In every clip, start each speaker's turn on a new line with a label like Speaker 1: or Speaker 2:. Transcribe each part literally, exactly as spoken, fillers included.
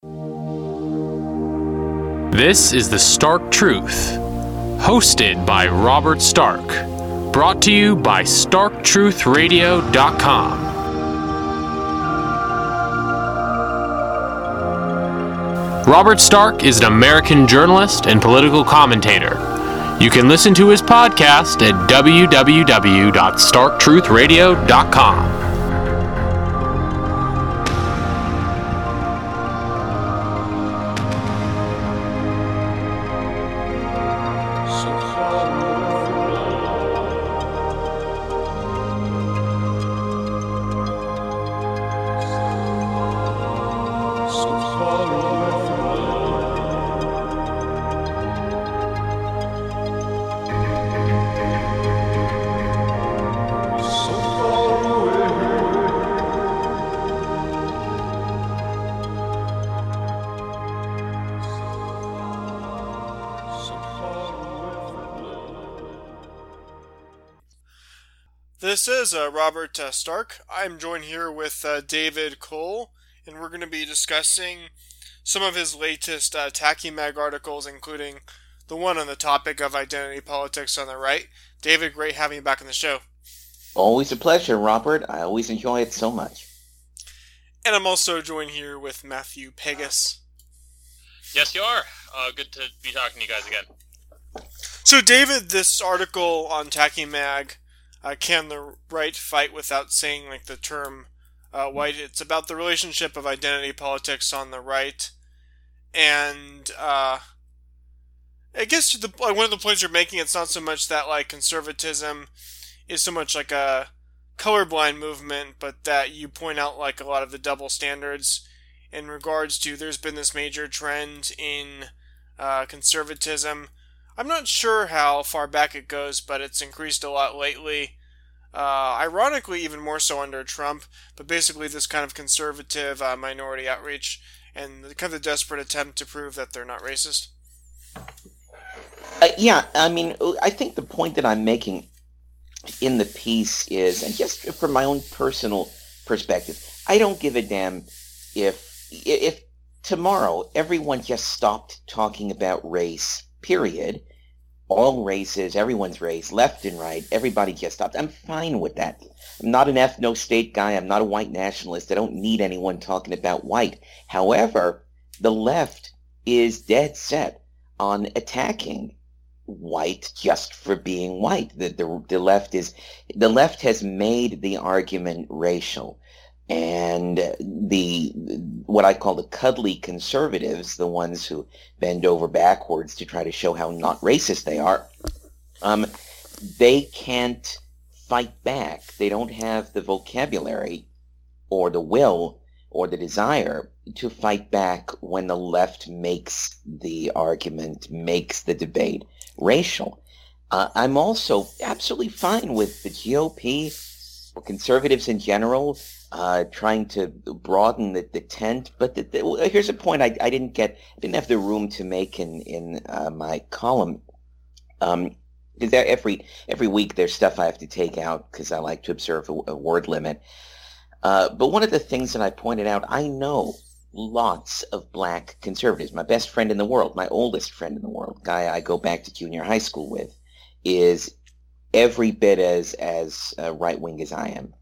Speaker 1: This is The Stark Truth, hosted by Robert Stark, brought to you by stark truth radio dot com. Robert Stark is an American journalist and political commentator. You can listen to his podcast at w w w dot stark truth radio dot com.
Speaker 2: This is uh, Robert uh, Stark. I'm joined here with uh, David Cole, and we're going to be discussing some of his latest uh, TachyMag articles, including the one on the topic of identity politics on the right. David, great having you back on the show.
Speaker 3: Always a pleasure, Robert. I always enjoy it so much.
Speaker 2: And I'm also joined here with Matthew Pegas.
Speaker 4: Yes, you are. Uh, good to be talking to you guys again.
Speaker 2: So, David, this article on TachyMag, Uh, can the right fight without saying like the term uh, white? It's about the relationship of identity politics on the right, and uh, I guess the like, one of the points you're making, it's not so much that like conservatism is so much like a colorblind movement, but that you point out like a lot of the double standards in regards to there's been this major trend in uh, conservatism. I'm not sure how far back it goes, but it's increased a lot lately. Uh, ironically, even more so under Trump, but basically this kind of conservative uh, minority outreach and the kind of the desperate attempt to prove that they're not racist.
Speaker 3: Uh, yeah, I mean, I think the point that I'm making in the piece is, and just from my own personal perspective, I don't give a damn if if tomorrow everyone just stopped talking about race, period. All races, everyone's race, left and right, everybody just stopped. I'm fine with that. I'm not an ethno-state guy. I'm not a white nationalist. I don't need anyone talking about white. However, the left is dead set on attacking white just for being white. The, the, the left is, the left has made the argument racial. And the what I call the cuddly conservatives, the ones who bend over backwards to try to show how not racist they are, um, they can't fight back. They don't have the vocabulary or the will or the desire to fight back when the left makes the argument, makes the debate racial. Uh, I'm also absolutely fine with the G O P or conservatives in general Uh, trying to broaden the, the tent, but the, the, here's a point I, I didn't get, I didn't have the room to make in in uh, my column. Um, because every every week there's stuff I have to take out because I like to observe a, a word limit. Uh, but one of the things that I pointed out, I know lots of black conservatives. My best friend in the world, my oldest friend in the world, guy I go back to junior high school with, is every bit as as uh, right wing as I am.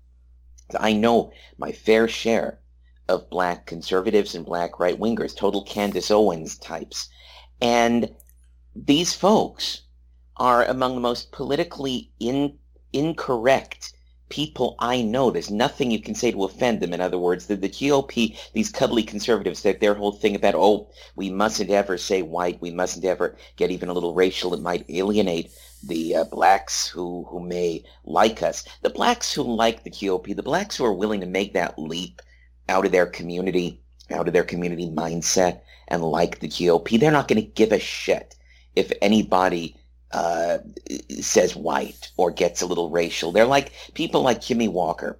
Speaker 3: I know my fair share of black conservatives and black right-wingers, total Candace Owens types. And these folks are among the most politically in, incorrect people I know. There's nothing you can say to offend them. In other words, the, the G O P, these cuddly conservatives, their, their whole thing about, oh, we mustn't ever say white, we mustn't ever get even a little racial, it might alienate the uh, blacks who, who may like us. The blacks who like the G O P, the blacks who are willing to make that leap out of their community, out of their community mindset and like the G O P, they're not going to give a shit if anybody uh, says white or gets a little racial. They're like people like Jimmy Walker,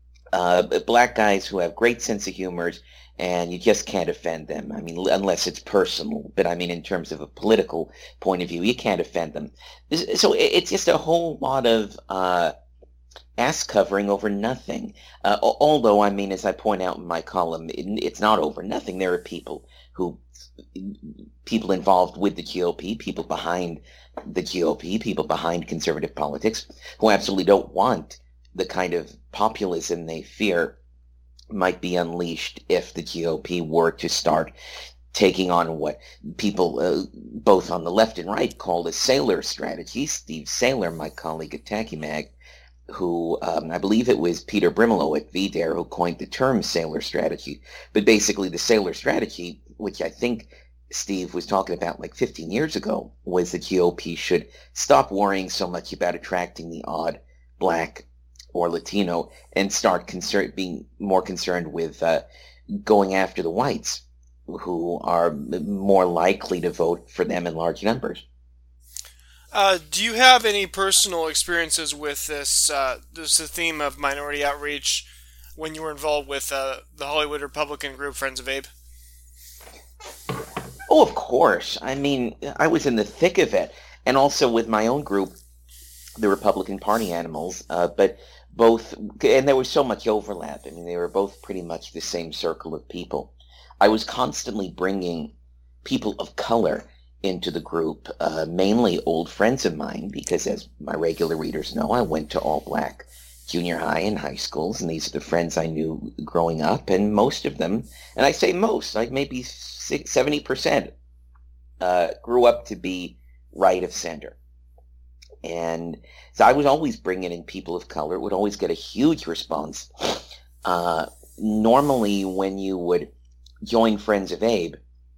Speaker 3: uh, black guys who have great sense of humor, and you just can't offend them. I mean, unless it's personal. But I mean, in terms of a political point of view, you can't offend them. So it's just a whole lot of uh, ass covering over nothing. Uh, although, I mean, as I point out in my column, it, it's not over nothing. There are people who, people involved with the G O P, people behind the G O P, people behind conservative politics, who absolutely don't want the kind of populism they fear might be unleashed if the G O P were to start taking on what people, uh, both on the left and right, call the Saylor strategy. Steve Saylor, my colleague at Tacky Mag, who um, I believe it was Peter Brimelow at V D A R E who coined the term Saylor strategy. But basically the Saylor strategy, which I think Steve was talking about like fifteen years ago, was the G O P should stop worrying so much about attracting the odd black or Latino and start concern- being more concerned with uh, going after the whites, who are more likely to vote for them in large numbers.
Speaker 2: Uh, do you have any personal experiences with this, uh, this the theme of minority outreach when you were involved with uh, the Hollywood Republican group Friends of Abe?
Speaker 3: Oh, of course. I mean, I was in the thick of it, and also with my own group, the Republican Party Animals, uh, but both, and there was so much overlap. I mean, they were both pretty much the same circle of people. I was constantly bringing people of color into the group, uh, mainly old friends of mine, because as my regular readers know, I went to all-black junior high and high schools, and these are the friends I knew growing up, and most of them, and I say most, like maybe seventy percent, uh, grew up to be right of center. And so I was always bringing in people of color, would always get a huge response. Uh, normally, when you would join Friends of Abe,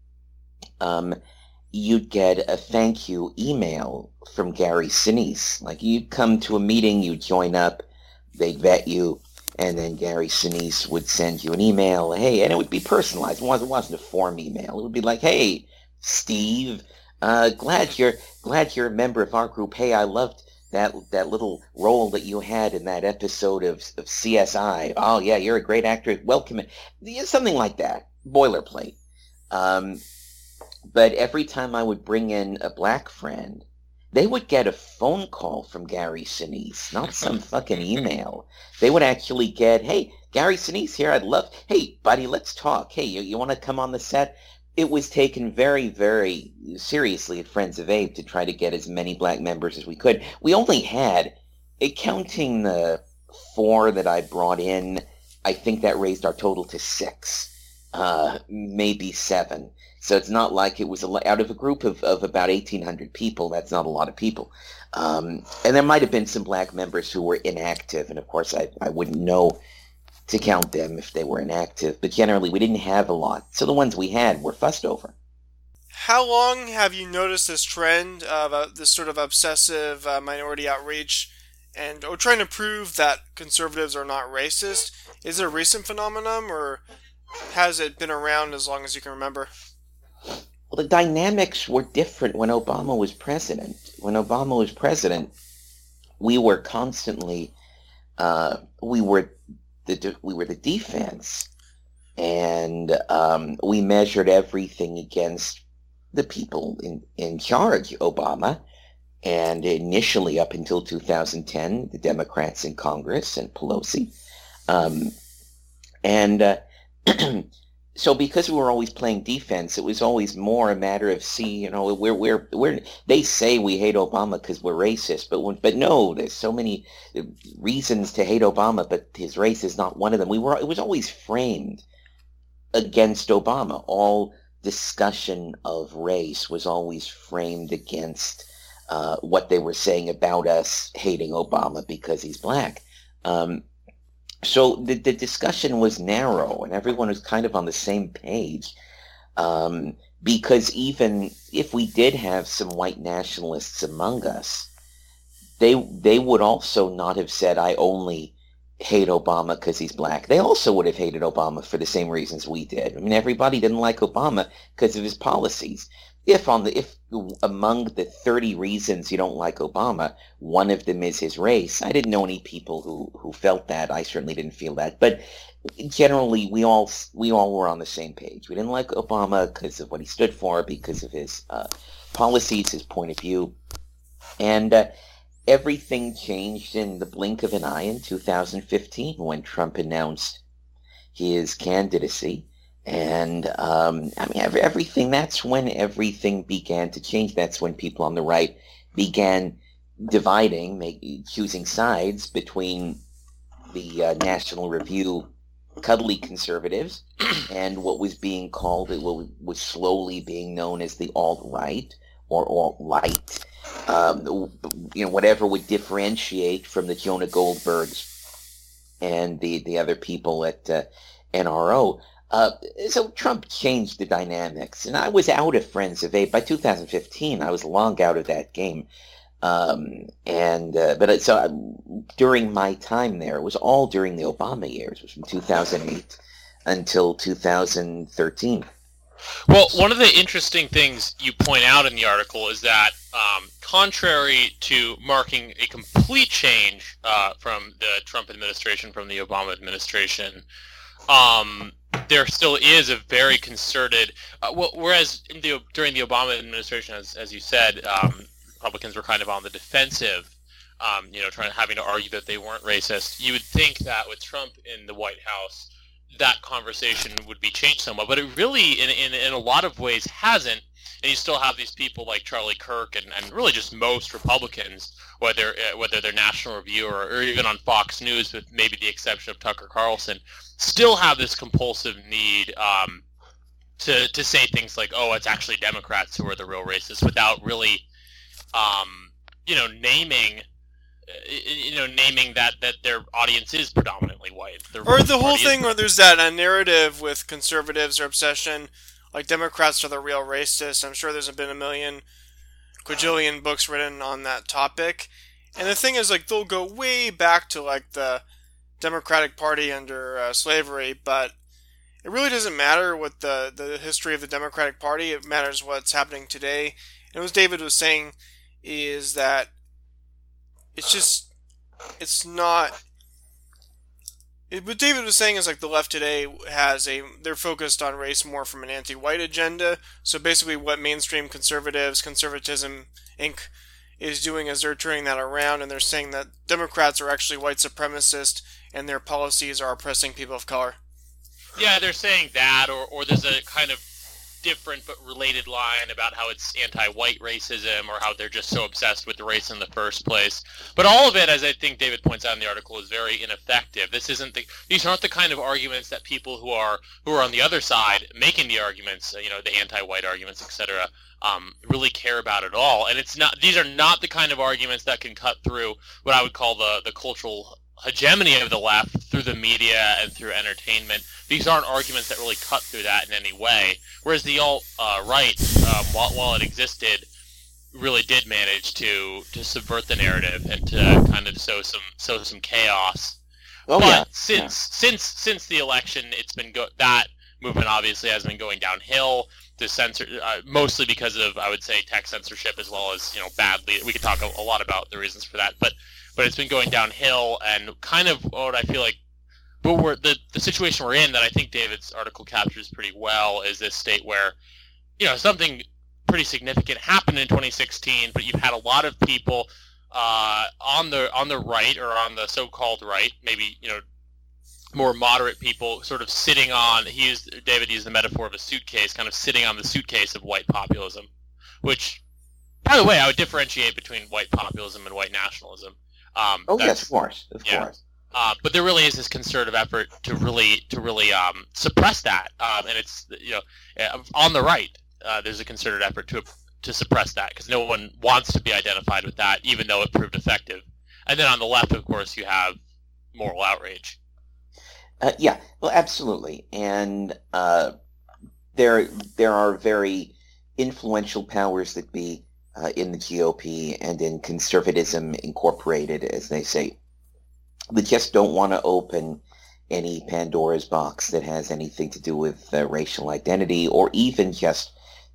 Speaker 3: um, you'd get a thank you email from Gary Sinise. Like, you'd come to a meeting, you'd join up, they'd vet you, and then Gary Sinise would send you an email, hey, and it would be personalized. It wasn't, it wasn't a form email. It would be like, hey, Steve, uh, glad you're glad you're a member of our group. Hey, I loved that that little role that you had in that episode of, of C S I. Oh, yeah, you're a great actor. Welcome. Something like that. Boilerplate. Um, but every time I would bring in a black friend, they would get a phone call from Gary Sinise, not some fucking email. They would actually get, hey, Gary Sinise here, I'd love, hey, buddy, let's talk. Hey, you, you want to come on the set? It was taken very, very seriously at Friends of Abe to try to get as many black members as we could. We only had, counting the four that I brought in, I think that raised our total to six, uh, maybe seven. So it's not like it was a, out of a group of, of about eighteen hundred people. That's not a lot of people. Um, and there might have been some black members who were inactive. And of course, I, I wouldn't know to count them if they were inactive. But generally, we didn't have a lot. So the ones we had were fussed over.
Speaker 2: How long have you noticed this trend of uh, this sort of obsessive uh, minority outreach and or trying to prove that conservatives are not racist? Is it a recent phenomenon, or has it been around as long as you can remember?
Speaker 3: Well, the dynamics were different when Obama was president. When Obama was president, we were constantly, uh, we were the de- we were the defense, and um, we measured everything against the people in, in charge, Obama, and initially up until two thousand ten, the Democrats in Congress and Pelosi, um, and. Uh, So because we were always playing defense, it was always more a matter of, see, you know, we're we're we're they say we hate Obama because we're racist, but when, but no, there's so many reasons to hate Obama, but his race is not one of them. We were it was always framed against Obama. All discussion of race was always framed against uh, what they were saying about us hating Obama because he's black. Um, So the, the discussion was narrow, and everyone was kind of on the same page, um, because even if we did have some white nationalists among us, they they would also not have said, I only hate Obama because he's black. They also would have hated Obama for the same reasons we did. I mean, everybody didn't like Obama because of his policies. If on the if among the thirty reasons you don't like Obama, one of them is his race, I didn't know any people who, who felt that. I certainly didn't feel that. But generally, we all we all were on the same page. We didn't like Obama because of what he stood for, because of his uh, policies, his point of view, and uh, everything changed in the blink of an eye in two thousand fifteen when Trump announced his candidacy. And, um, I mean, every, everything, that's when everything began to change. That's when people on the right began dividing, make, choosing sides between the uh, National Review cuddly conservatives and what was being called, what was slowly being known as the alt-right or alt-light, um, you know, whatever would differentiate from the Jonah Goldbergs and the, the other people at uh, N R O. Uh, so Trump changed the dynamics, and I was out of Friends of Abe by two thousand fifteen. I was long out of that game, um, and uh, but so uh, during my time there, it was all during the Obama years. It was from two thousand eight until two thousand thirteen.
Speaker 4: Well, one of the interesting things you point out in the article is that, um, contrary to marking a complete change uh, from the Trump administration, from the Obama administration, um, there still is a very concerted. Uh, well, whereas in the, during the Obama administration, as as you said, um, Republicans were kind of on the defensive, um, you know, trying having to argue that they weren't racist. You would think that with Trump in the White House, that conversation would be changed somewhat, but it really, in, in, in a lot of ways, hasn't. And you still have these people like Charlie Kirk and, and really just most Republicans, whether uh, whether they're National Review or, or even on Fox News, with maybe the exception of Tucker Carlson, still have this compulsive need um, to to say things like, "Oh, it's actually Democrats who are the real racists," without really, um, you know, naming. You know, naming that, that their audience is predominantly white. Their
Speaker 2: or the whole
Speaker 4: party
Speaker 2: thing
Speaker 4: is-
Speaker 2: where there's that uh, narrative with conservatives or obsession, like Democrats are the real racists. I'm sure there's been a million, quadrillion books written on that topic. And the thing is, like, they'll go way back to, like, the Democratic Party under uh, slavery, but it really doesn't matter what the, the history of the Democratic Party. It matters what's happening today. And what David was saying is that it's just, it's not, it, what David was saying is like the left today has a, they're focused on race more from an anti-white agenda. So basically what mainstream conservatives, Conservatism Incorporated is doing is they're turning that around and they're saying that Democrats are actually white supremacist and their policies are oppressing people of color.
Speaker 4: Yeah, they're saying that, or, or there's a kind of different but related line about how it's anti-white racism or how they're just so obsessed with the race in the first place. But all of it, as I think David points out in the article, is very ineffective. This isn't the, these aren't the kind of arguments that people who are who are on the other side making the arguments, you know, the anti-white arguments, et cetera, um, really care about at all. And it's not; these are not the kind of arguments that can cut through what I would call the the cultural hegemony of the left through the media and through entertainment. These aren't arguments that really cut through that in any way. Whereas the alt-right, uh, um, while, while it existed, really did manage to, to subvert the narrative and to kind of sow some sow some chaos.
Speaker 3: Oh,
Speaker 4: but
Speaker 3: yeah.
Speaker 4: since
Speaker 3: Yeah.
Speaker 4: since since the election, it's been go- that movement obviously has been going downhill. The censor, uh, mostly because of, I would say, tech censorship, as well as, you know, badly. We could talk a, a lot about the reasons for that, but but it's been going downhill, and kind of what I feel like. But we're, the, the situation we're in that I think David's article captures pretty well is this state where, you know, something pretty significant happened in twenty sixteen, but you've had a lot of people uh, on the on the right or on the so-called right, maybe, you know, more moderate people sort of sitting on, he used, David used the metaphor of a suitcase, kind of sitting on the suitcase of white populism, which, by the way, I would differentiate between white populism and white nationalism. Um,
Speaker 3: Oh,
Speaker 4: that's-
Speaker 3: yes, of course, of
Speaker 4: yeah.
Speaker 3: course.
Speaker 4: Uh, but there really is this concerted effort to really to really um, suppress that, um, and it's, you know, uh, on the right. Uh, there's a concerted effort to to suppress that because no one wants to be identified with that, even though it proved effective. And then on the left, of course, you have moral outrage.
Speaker 3: Uh, yeah, well, absolutely, and uh, there there are very influential powers that be uh, in the G O P and in Conservatism Incorporated, as they say, that just don't want to open any Pandora's box that has anything to do with uh, racial identity, or even just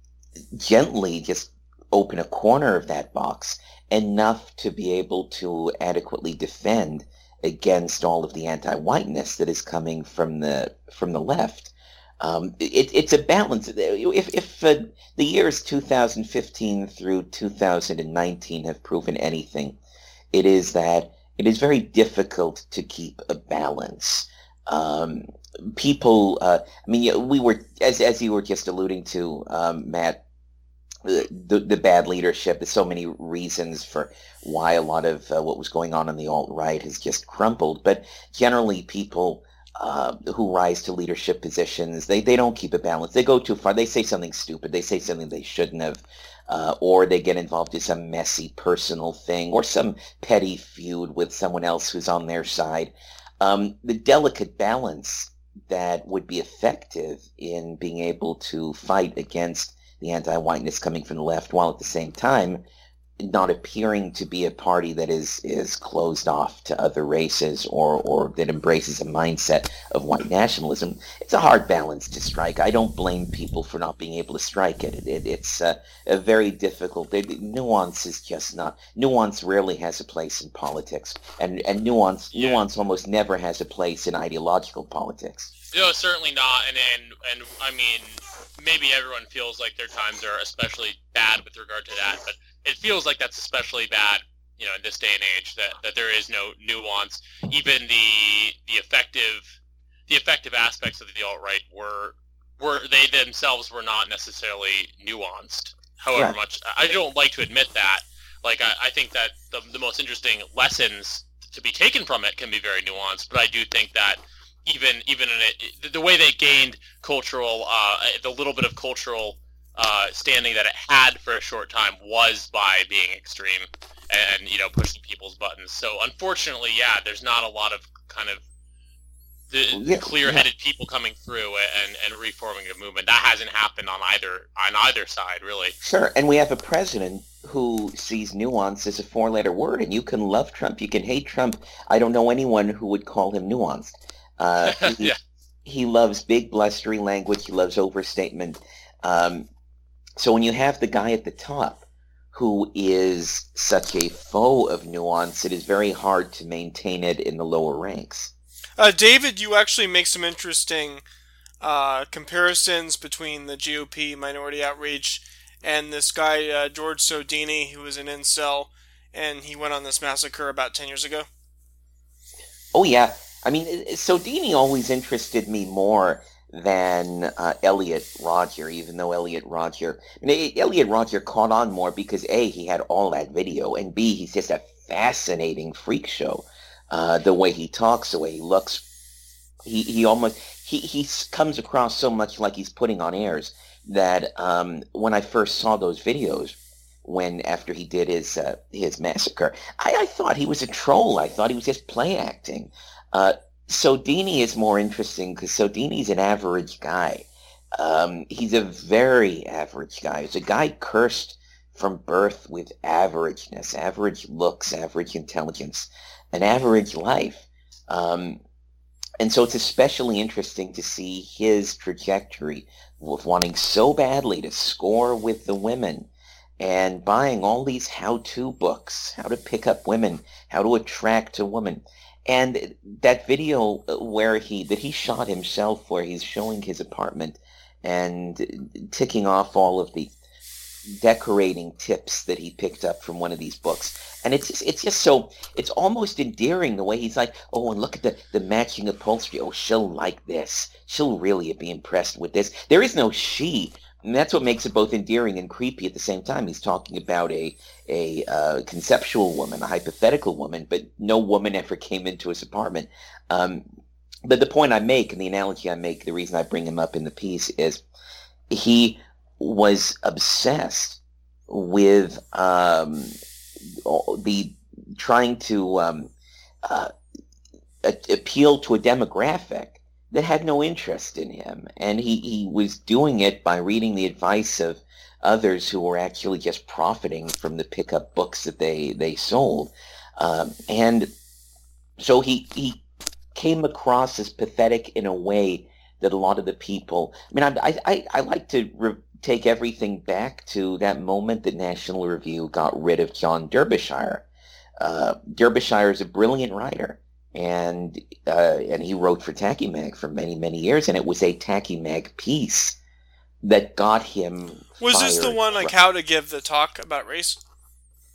Speaker 3: gently just open a corner of that box enough to be able to adequately defend against all of the anti-whiteness that is coming from the from the left. Um, it, it's a balance. If, if uh, the years two thousand fifteen through two thousand nineteen have proven anything, It is that it is very difficult to keep a balance. Um, people, uh, I mean, we were, as as you were just alluding to, um, Matt, the the bad leadership. There's so many reasons for why a lot of uh, what was going on in the alt-right has just crumbled. But generally, people uh, who rise to leadership positions, they, they don't keep a balance. They go too far. They say something stupid. They say something they shouldn't have. Uh, or they get involved in some messy personal thing or some petty feud with someone else who's on their side. Um, the delicate balance that would be effective in being able to fight against the anti-whiteness coming from the left, while at the same time not appearing to be a party that is is closed off to other races or or that embraces a mindset of white nationalism. It's a hard balance to strike. I don't blame people for not being able to strike it. it, it it's uh, a very difficult. It, nuance is just not. Nuance rarely has a place in politics, and and nuance
Speaker 4: Yeah.
Speaker 3: nuance almost never has a place in ideological politics.
Speaker 4: No, certainly not. And, and and I mean, maybe everyone feels like their times are especially bad with regard to that, but it feels like that's especially bad, you know, in this day and age, that, that there is no nuance. Even the the effective the effective aspects of the alt-right were were they themselves were not necessarily nuanced. However
Speaker 3: Right.
Speaker 4: much I don't like to admit that. Like I, I think that the the most interesting lessons to be taken from it can be very nuanced, but I do think that even even in it, the way they gained cultural, uh, the little bit of cultural uh, standing that it had for a short time was by being extreme and, you know, pushing people's buttons. So unfortunately, yeah, there's not a lot of kind of the
Speaker 3: Yeah,
Speaker 4: clear-headed people coming through and, and reforming a movement. That hasn't happened on either on either side, really.
Speaker 3: Sure, and we have a president who sees nuance as a four-letter word, and you can love Trump, you can hate Trump. I don't know anyone who would call him nuanced. Uh, he,
Speaker 4: Yeah.
Speaker 3: he loves big, blustery language. He loves overstatement. Um, so when you have the guy at the top who is such a foe of nuance, it is very hard to maintain it in the lower ranks.
Speaker 2: Uh, David, you actually make some interesting uh, comparisons between the G O P minority outreach and this guy, uh, George Sodini, who was an incel, and he went on this massacre about ten years ago.
Speaker 3: Oh, yeah. I mean, Sodini always interested me more than uh, Elliot Rodger, even though Elliot Rodger, I mean, Elliot Rodger caught on more because A, he had all that video, and B, he's just a fascinating freak show. Uh, the way he talks, the way he looks, he, he almost, he, he comes across so much like he's putting on airs that um, when I first saw those videos, when after he did his uh, his massacre, I, I thought he was a troll. I thought he was just play acting. Uh, Sodini is more interesting because Sodini's an average guy. Um, he's a very average guy. He's a guy cursed from birth with averageness, average looks, average intelligence, an average life. Um, and so it's especially interesting to see his trajectory of wanting so badly to score with the women and buying all these how-to books, how to pick up women, how to attract a woman. And that video where he that he shot himself, where he's showing his apartment and ticking off all of the decorating tips that he picked up from one of these books, and it's just, it's just so it's almost endearing the way he's like, oh, and look at the the matching upholstery. Oh, she'll like this. She'll really be impressed with this. There is no she. And that's what makes it both endearing and creepy at the same time. He's talking about a a uh, conceptual woman, a hypothetical woman, but no woman ever came into his apartment. Um, but the point I make, and the analogy I make, the reason I bring him up in the piece is he was obsessed with um, the trying to um, uh, a- appeal to a demographic that had no interest in him. And he, he was doing it by reading the advice of others who were actually just profiting from the pickup books that they, they sold. Um, and so he, he came across as pathetic in a way that a lot of the people, I mean, I, I, I like to re- take everything back to that moment that National Review got rid of John Derbyshire. Uh, Derbyshire is a brilliant writer. And uh, and he wrote for Tacky Mag for many, many years, and it was a Tacky Mag piece that got him
Speaker 2: Was this the
Speaker 3: fired.
Speaker 2: one, like, how to give the talk about race?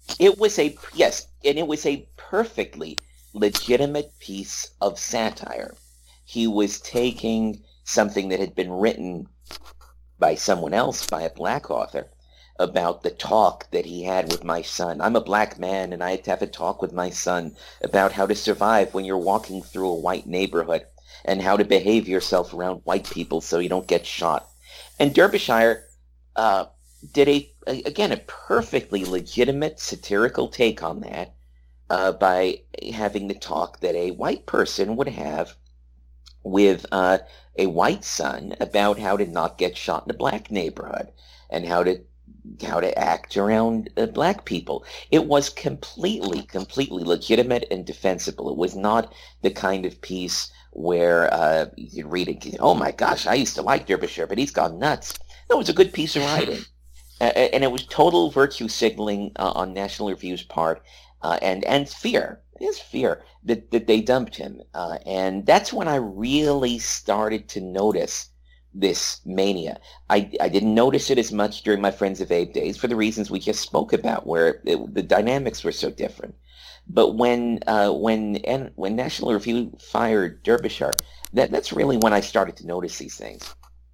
Speaker 3: It was a yes, and it was a perfectly legitimate piece of satire. He was taking something that had been written by someone else, by a black author, about the talk that he had with my son. I'm a black man, and I had to have a talk with my son about how to survive when you're walking through a white neighborhood and how to behave yourself around white people so you don't get shot. And Derbyshire uh, did, a, a again, a perfectly legitimate satirical take on that uh, by having the talk that a white person would have with uh, a white son about how to not get shot in a black neighborhood and how to how to act around uh, black people. It was completely, completely legitimate and defensible. It was not the kind of piece where uh, you read it, oh my gosh, I used to like Derbyshire, but he's gone nuts. No, it was a good piece of writing. uh, and it was total virtue signaling uh, on National Review's part, uh, and, and fear. His fear that, that they dumped him. Uh, and that's when I really started to notice this mania. I, I didn't notice it as much during my Friends of Abe days for the reasons we just spoke about, where it, the dynamics were so different. But when uh, when and when National Review fired Derbyshire, that that's really when I started to notice these things.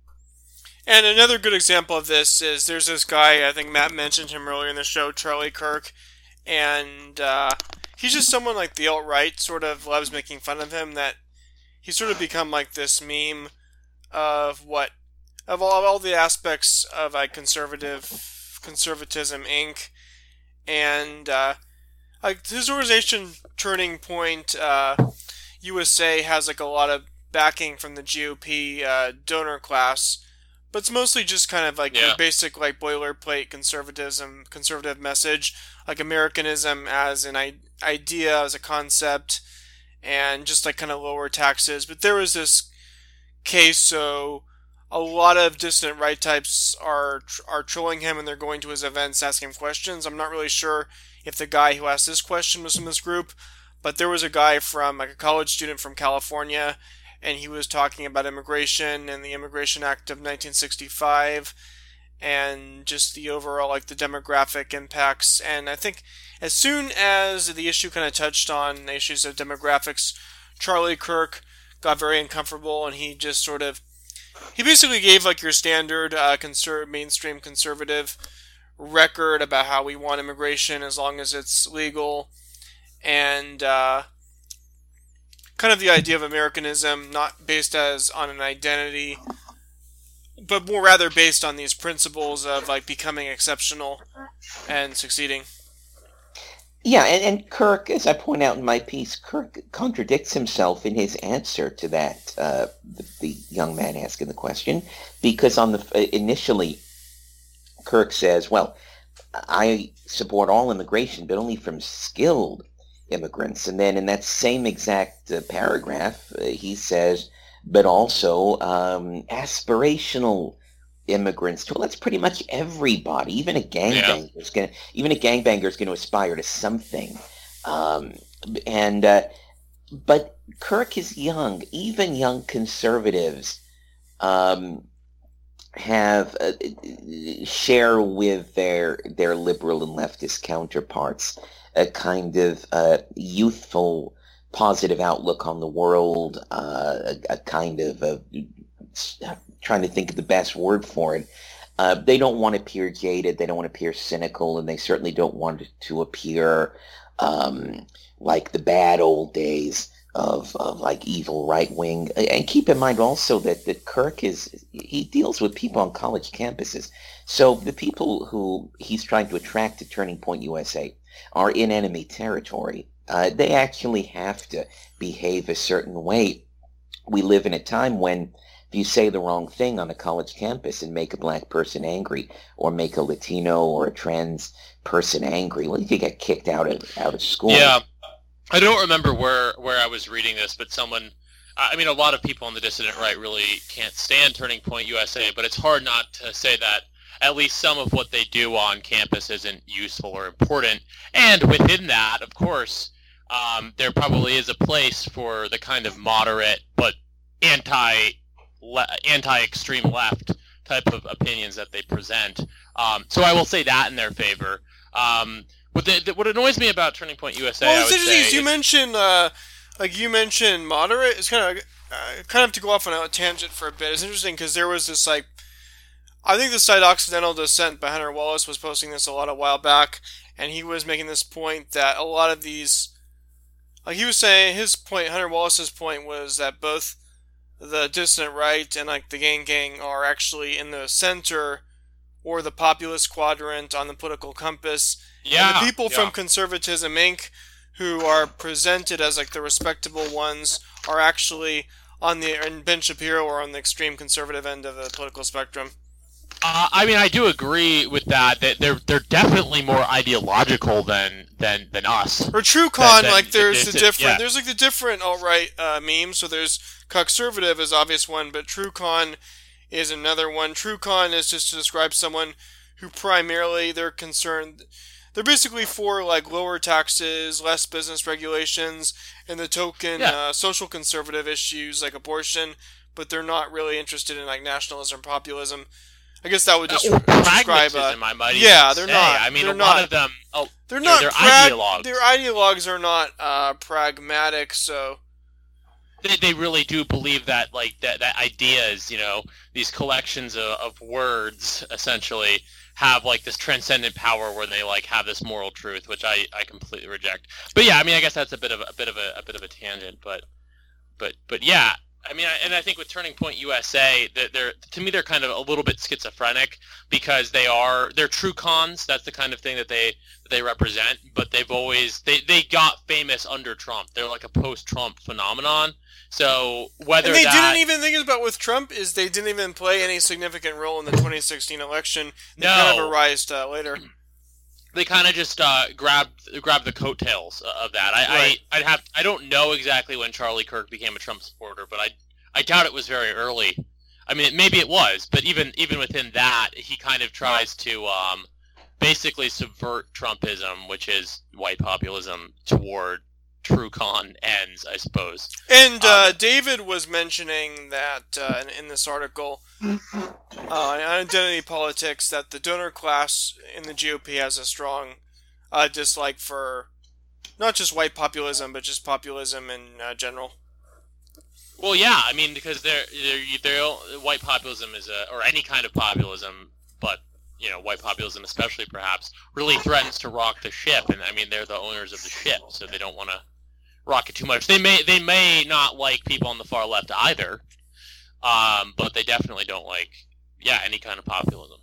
Speaker 2: And another good example of this is there's this guy, I think Matt mentioned him earlier in the show, Charlie Kirk, and uh, he's just someone like the alt-right sort of loves making fun of him, that he's sort of become like this meme of what, of all, of all the aspects of like conservative, conservatism, Incorporated, and uh, like his organization, Turning Point uh, U S A, has like a lot of backing from the G O P uh, donor class, but it's mostly just kind of like
Speaker 4: yeah.
Speaker 2: your basic like boilerplate conservatism, conservative message, like Americanism as an I- idea, as a concept, and just like kind of lower taxes. But there was this case, so a lot of dissident right types are are trolling him, and they're going to his events asking him questions. I'm not really sure if the guy who asked this question was from this group, but there was a guy from, like a college student from California, and he was talking about immigration and the Immigration Act of nineteen sixty-five, and just the overall, like, the demographic impacts. And I think as soon as the issue kind of touched on the issues of demographics, Charlie Kirk got very uncomfortable, and he just sort of, he basically gave, like, your standard uh, conser- mainstream conservative record about how we want immigration as long as it's legal, and uh, kind of the idea of Americanism, not based as on an identity, but more rather based on these principles of like becoming exceptional and succeeding.
Speaker 3: Yeah, and, and Kirk, as I point out in my piece, Kirk contradicts himself in his answer to that, uh, the, the young man asking the question, because on the initially, Kirk says, well, I support all immigration, but only from skilled immigrants. And then in that same exact uh, paragraph, uh, he says, but also um, aspirational immigrants. Well, that's pretty much everybody. Even a gangbanger is going to, even a gangbanger is going to aspire to something. Um, and uh, but Kirk is young. Even young conservatives Um, have uh, share with their their liberal and leftist counterparts a kind of uh, youthful, positive outlook on the world, uh, a, a kind of uh, trying to think of the best word for it. Uh, they don't want to appear jaded, they don't want to appear cynical, and they certainly don't want to appear um, like the bad old days Of, of like evil right wing. And keep in mind also that, that Kirk is, he deals with people on college campuses. So the people who he's trying to attract to Turning Point U S A are in enemy territory. Uh, they actually have to behave a certain way. We live in a time when if you say the wrong thing on a college campus and make a black person angry, or make a Latino or a trans person angry, well, you could get kicked out of out of school.
Speaker 4: Yeah. I don't remember where, where I was reading this, but someone, I mean, a lot of people on the dissident right really can't stand Turning Point U S A, but it's hard not to say that at least some of what they do on campus isn't useful or important. And within that, of course, um, there probably is a place for the kind of moderate but anti, anti-extreme left type of opinions that they present. Um, so I will say that in their favor. Um, What, the, the, what annoys me about Turning Point U S A,
Speaker 2: well,
Speaker 4: I
Speaker 2: it's
Speaker 4: would
Speaker 2: interesting.
Speaker 4: say,
Speaker 2: Is you
Speaker 4: is,
Speaker 2: mentioned, uh, like you mentioned, moderate. It's kind of uh, kind of to go off on a tangent for a bit. It's interesting because there was this like, I think the site Occidental Dissent by Hunter Wallace was posting this a lot a while back, and he was making this point that a lot of these, like he was saying, his point, Hunter Wallace's point was that both the dissident right and like the gang gang are actually in the center or the populist quadrant on the political compass.
Speaker 4: yeah,
Speaker 2: And the people
Speaker 4: yeah.
Speaker 2: from Conservatism Incorporated who are presented as like the respectable ones are actually on the, and Ben Shapiro are on the extreme conservative end of the political spectrum.
Speaker 4: Uh, I mean, I do agree with that. That they're they're definitely more ideological than than, than us.
Speaker 2: Or TrueCon,
Speaker 4: That- that-
Speaker 2: like there's
Speaker 4: that-
Speaker 2: the
Speaker 4: that-
Speaker 2: different,
Speaker 4: yeah.
Speaker 2: there's like the different alt-right uh, memes. So there's Conservative is obvious one, but TrueCon is another one. TrueCon is just to describe someone who primarily they're concerned. They're basically for like lower taxes, less business regulations, and the token
Speaker 4: Yeah.
Speaker 2: uh, social conservative issues like abortion, but they're not really interested in like nationalism, populism. I guess that would just
Speaker 4: Or
Speaker 2: describe.
Speaker 4: pragmatism,
Speaker 2: Uh,
Speaker 4: I might
Speaker 2: yeah,
Speaker 4: even
Speaker 2: they're
Speaker 4: say.
Speaker 2: not.
Speaker 4: I mean,
Speaker 2: they're
Speaker 4: a
Speaker 2: not,
Speaker 4: lot of them. Oh,
Speaker 2: They're
Speaker 4: they're-
Speaker 2: not.
Speaker 4: they're
Speaker 2: prag-
Speaker 4: ideologues.
Speaker 2: Their ideologues are not uh, pragmatic. So
Speaker 4: they, they really do believe that like that, that ideas, you know, these collections of, of words essentially have like this transcendent power where they like have this moral truth, which I, I completely reject. But yeah, I mean, I guess that's a bit of a, a bit of a, a bit of a tangent, but but but yeah, I mean, I, and I think with Turning Point U S A, that they're to me they're kind of a little bit schizophrenic because they are they're true cons. That's the kind of thing that they that they represent. But they've always they, they got famous under Trump. They're like a post-Trump phenomenon. So whether
Speaker 2: and they
Speaker 4: that,
Speaker 2: didn't even think about with Trump is they didn't even play any significant role in the twenty sixteen election. They
Speaker 4: No.
Speaker 2: kind of arised uh, later.
Speaker 4: they kind of just uh, grabbed grabbed the coattails of that. I,
Speaker 2: Right.
Speaker 4: I I'd have I don't know exactly when Charlie Kirk became a Trump supporter, but I I doubt it was very early. I mean, maybe it was, but even even within that, he kind of tries to um, basically subvert Trumpism, which is white populism, toward true con ends, I suppose.
Speaker 2: And uh,
Speaker 4: Um,
Speaker 2: David was mentioning that uh, in, in this article uh, on identity politics that the donor class in the G O P has a strong uh, dislike for not just white populism, but just populism in uh, general.
Speaker 4: Well, yeah, I mean, because they're, they're, they're white populism is a, or any kind of populism, but you know, white populism especially perhaps really threatens to rock the ship, and I mean, they're the owners of the ship, so they don't want to rock it too much. They may they may not like people on the far left either, um, but they definitely don't like yeah any kind of populism.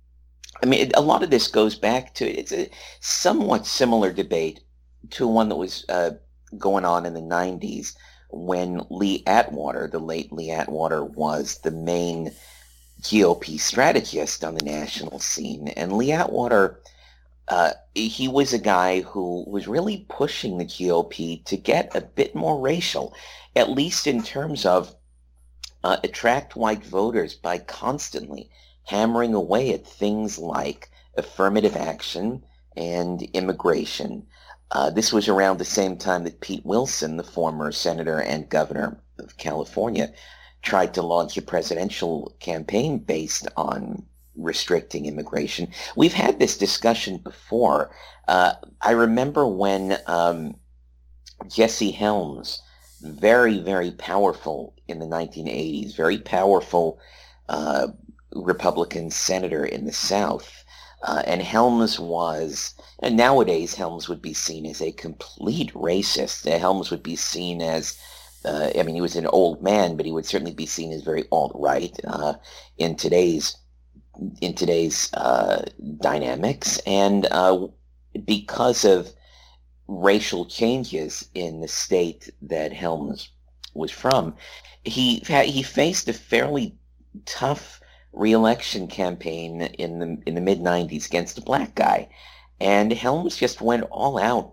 Speaker 3: I mean, a lot of this goes back to, it's a somewhat similar debate to one that was uh, going on in the nineties when Lee Atwater, the late Lee Atwater, was the main G O P strategist on the national scene. And Lee Atwater, uh, he was a guy who was really pushing the G O P to get a bit more racial, at least in terms of uh, attract white voters by constantly hammering away at things like affirmative action and immigration. Uh, this was around the same time that Pete Wilson, the former senator and governor of California, tried to launch a presidential campaign based on restricting immigration. We've had this discussion before. Uh, I remember when um, Jesse Helms, very, very powerful in the nineteen eighties, very powerful uh, Republican senator in the South, uh, and Helms was, and nowadays Helms would be seen as a complete racist. Uh, Helms would be seen as, uh, I mean, he was an old man, but he would certainly be seen as very alt-right uh, in today's in today's uh, dynamics, and uh, because of racial changes in the state that Helms was from, he he faced a fairly tough re-election campaign in the in the mid nineties against a black guy, and Helms just went all out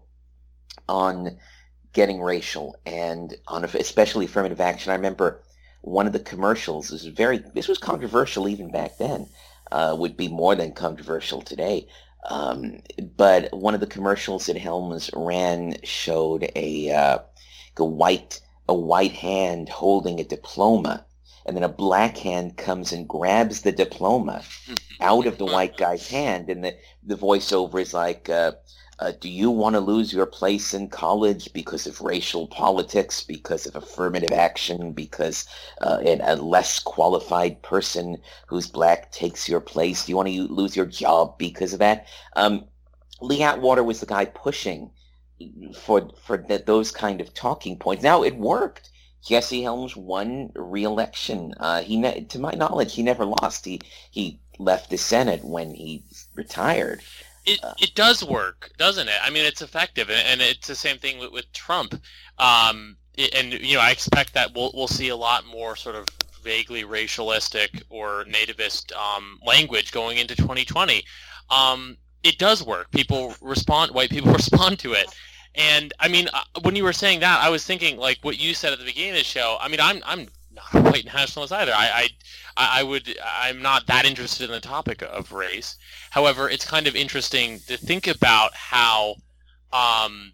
Speaker 3: on getting racial and on especially affirmative action. I remember one of the commercials. This was very this was controversial even back then. Uh, would be more than controversial today. Um, but one of the commercials that Helms ran showed a, uh, a white a white hand holding a diploma, and then a black hand comes and grabs the diploma out of the white guy's hand, and the, the voiceover is like, uh, Uh, do you want to lose your place in college because of racial politics, because of affirmative action, because uh, a less qualified person who's black takes your place? Do you want to lose your job because of that? Um, Lee Atwater was the guy pushing for for the, those kind of talking points. Now, it worked. Jesse Helms won re-election. Uh, he, ne- to my knowledge, he never lost. He he left the Senate when he retired.
Speaker 4: It it does work, doesn't it? I mean, it's effective, and, and it's the same thing with, with Trump. Um, and you know, I expect that we'll we'll see a lot more sort of vaguely racialistic or nativist um, language going into twenty twenty. Um, it does work. People respond. White people respond to it. And I mean, when you were saying that, I was thinking like what you said at the beginning of the show. I mean, I'm I'm not a white nationalist either. I I, I would I'm not that interested in the topic of race. However, it's kind of interesting to think about how um,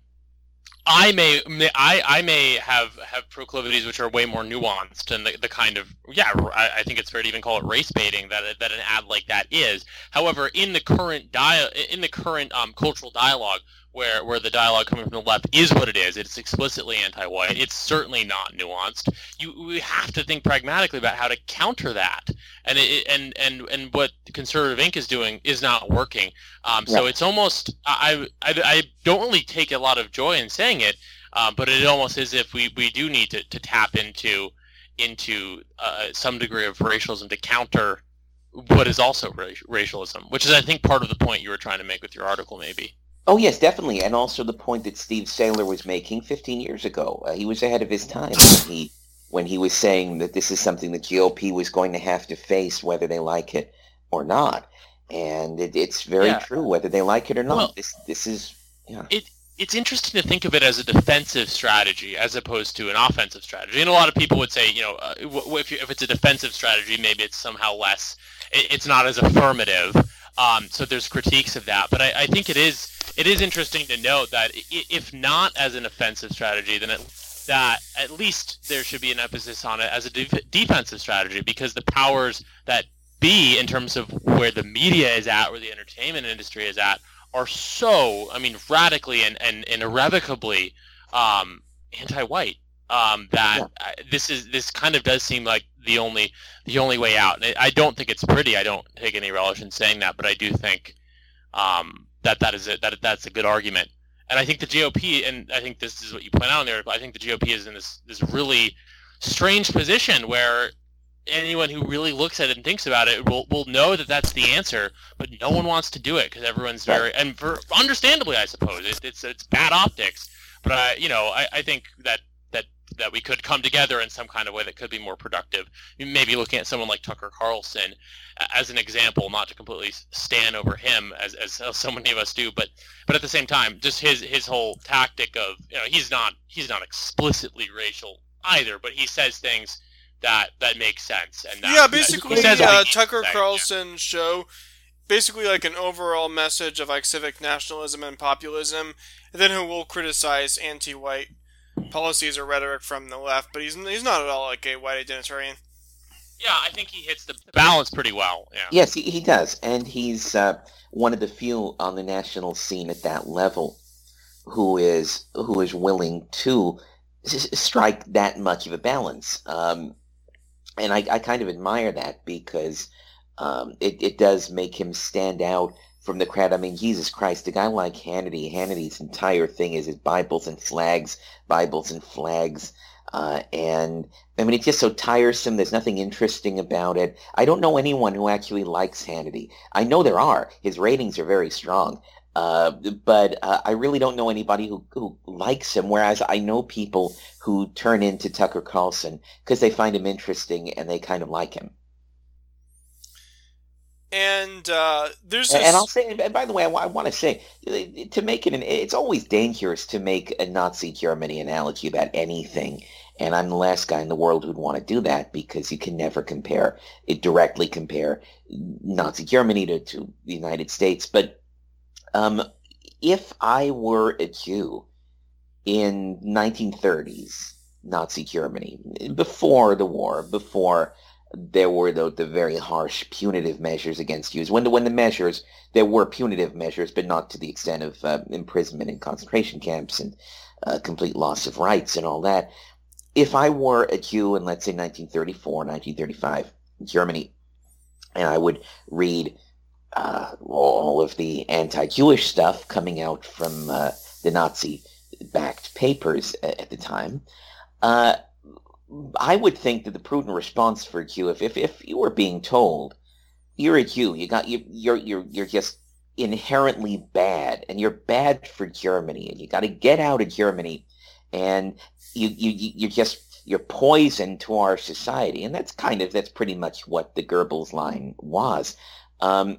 Speaker 4: I may, may I, I may have, have proclivities which are way more nuanced and the, the kind of yeah I, I think it's fair to even call it race baiting that that an ad like that is. However, in the current dia- in the current um, cultural dialogue, where where the dialogue coming from the left is what it is, it's explicitly anti-white. It's certainly not nuanced. You we have to think pragmatically about how to counter that, and it, and and and what Conservative Incorporated is doing is not working. Um, so
Speaker 3: Right.
Speaker 4: it's almost I, I I don't really take a lot of joy in saying it, uh, but it almost is if we, we do need to, to tap into into uh, some degree of racialism to counter what is also ra- racialism, which is I think part of the point you were trying to make with your article, maybe.
Speaker 3: Oh, yes, definitely. And also the point that Steve Saylor was making fifteen years ago. Uh, he was ahead of his time when he, when he was saying that this is something the G O P was going to have to face whether they like it or not. And it, it's very
Speaker 4: Yeah.
Speaker 3: true, whether they like it or not.
Speaker 4: Well,
Speaker 3: this this is, yeah.
Speaker 4: It it's interesting to think of it as a defensive strategy as opposed to an offensive strategy. And a lot of people would say, you know, uh, w- if, you, if it's a defensive strategy, maybe it's somehow less, it, it's not as affirmative. Um, so there's critiques of that. But I, I think it is it is interesting to note that i- if not as an offensive strategy, then it, that at least there should be an emphasis on it as a def- defensive strategy, because the powers that be in terms of where the media is at, where the entertainment industry is at, are so, I mean, radically and, and, and irrevocably um, anti-white. Um, that
Speaker 3: Yeah.
Speaker 4: uh, this is this kind of does seem like the only the only way out. And I I don't think it's pretty. I don't take any relish in saying that, but I do think um, that that is it. That that's a good argument. And I think the G O P, and I think this is what you point out in there, but I think the G O P is in this this really strange position where anyone who really looks at it and thinks about it will will know that that's the answer, but no one wants to do it because everyone's very, and for understandably, I suppose it, it's it's bad optics. But I, you know, I, I think that that that we could come together in some kind of way that could be more productive. Maybe looking at someone like Tucker Carlson as an example, not to completely stand over him as as so many of us do, but but at the same time, just his his whole tactic of, you know, he's not he's not explicitly racial either, but he says things that that makes sense. And that,
Speaker 2: yeah,
Speaker 4: that
Speaker 2: basically,
Speaker 4: he says what he
Speaker 2: uh,
Speaker 4: needs to
Speaker 2: Tucker
Speaker 4: say, yeah.
Speaker 2: Carlson's show, basically like an overall message of like civic nationalism and populism, and then who will criticize anti-white policies or rhetoric from the left, but he's he's not at all like a white identitarian.
Speaker 4: Yeah, I think he hits the balance pretty well. Yeah.
Speaker 3: Yes, he, he does. And he's uh, one of the few on the national scene at that level who is who is willing to s- strike that much of a balance. Um, and I, I kind of admire that because um, it, it does make him stand out from the crowd. I mean, Jesus Christ, a guy like Hannity, Hannity's entire thing is his Bibles and flags, Bibles and flags. Uh, and, I mean, it's just so tiresome. There's nothing interesting about it. I don't know anyone who actually likes Hannity. I know there are. His ratings are very strong. Uh, but uh, I really don't know anybody who, who likes him, whereas I know people who turn into Tucker Carlson because they find him interesting and they kind of like him.
Speaker 2: And uh, there's this...
Speaker 3: And I'll say, and by the way, I, I want to say, to make it, an, it's always dangerous to make a Nazi Germany analogy about anything. And I'm the last guy in the world who'd want to do that because you can never compare it directly compare Nazi Germany to, to the United States. But um, if I were a Jew in nineteen thirties Nazi Germany, before the war, before there were the, the very harsh punitive measures against Jews. When the, when the measures, there were punitive measures, but not to the extent of uh, imprisonment in concentration camps and uh, complete loss of rights and all that. If I were a Jew in, let's say, nineteen thirty-four, nineteen thirty-five, Germany, and I would read uh, all of the anti-Jewish stuff coming out from uh, the Nazi-backed papers at the time, uh, I would think that the prudent response for a Jew, if, if if you were being told you're a Jew, you got you you're you're you're just inherently bad, and you're bad for Germany, and you got to get out of Germany, and you you you're just you're poison to our society, and that's kind of that's pretty much what the Goebbels line was. Um,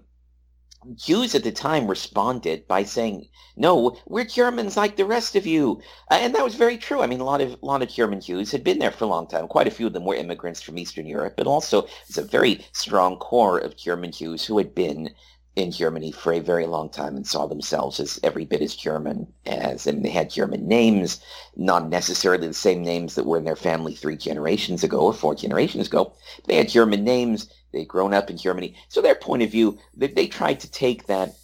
Speaker 3: Jews at the time responded by saying, "No, we're Germans like the rest of you," uh, and that was very true. I mean, a lot of a lot of German Jews had been there for a long time. Quite a few of them were immigrants from Eastern Europe, but also there's a very strong core of German Jews who had been in Germany for a very long time and saw themselves as every bit as German as, and they had German names, not necessarily the same names that were in their family three generations ago or four generations ago. They had German names. They'd grown up in Germany. So their point of view, they, they tried to take that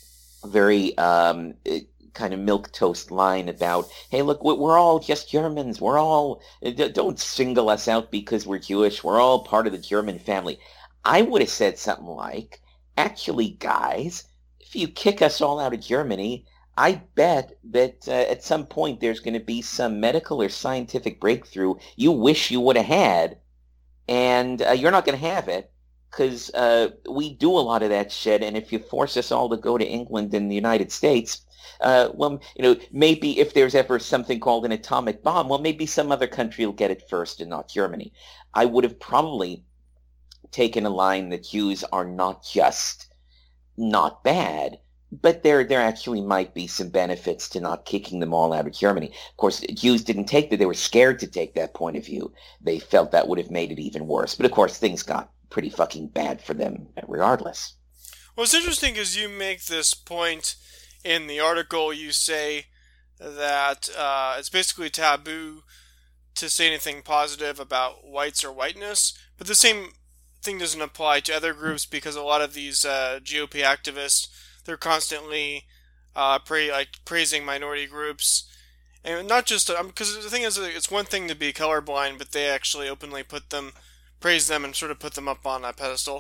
Speaker 3: very um, kind of milquetoast line about, hey, look, we're all just Germans. We're all, don't single us out because we're Jewish. We're all part of the German family. I would have said something like, actually, guys, if you kick us all out of Germany, I bet that uh, at some point there's going to be some medical or scientific breakthrough you wish you would have had, and uh, you're not going to have it. Because uh, we do a lot of that shit, and if you force us all to go to England and the United States, uh, well, you know, maybe if there's ever something called an atomic bomb, well, maybe some other country will get it first and not Germany. I would have probably taken a line that Jews are not just not bad, but there there actually might be some benefits to not kicking them all out of Germany. Of course, Jews didn't take that. They were scared to take that point of view. They felt that would have made it even worse. But of course, things got pretty fucking bad for them regardless.
Speaker 2: What's interesting is you make this point in the article. You say that uh, it's basically taboo to say anything positive about whites or whiteness, but the same thing doesn't apply to other groups, because a lot of these uh, G O P activists, they're constantly uh, pra- like praising minority groups, and not just because um, the thing is, it's one thing to be colorblind, but they actually openly put them. Praise them and sort of put them up on a pedestal.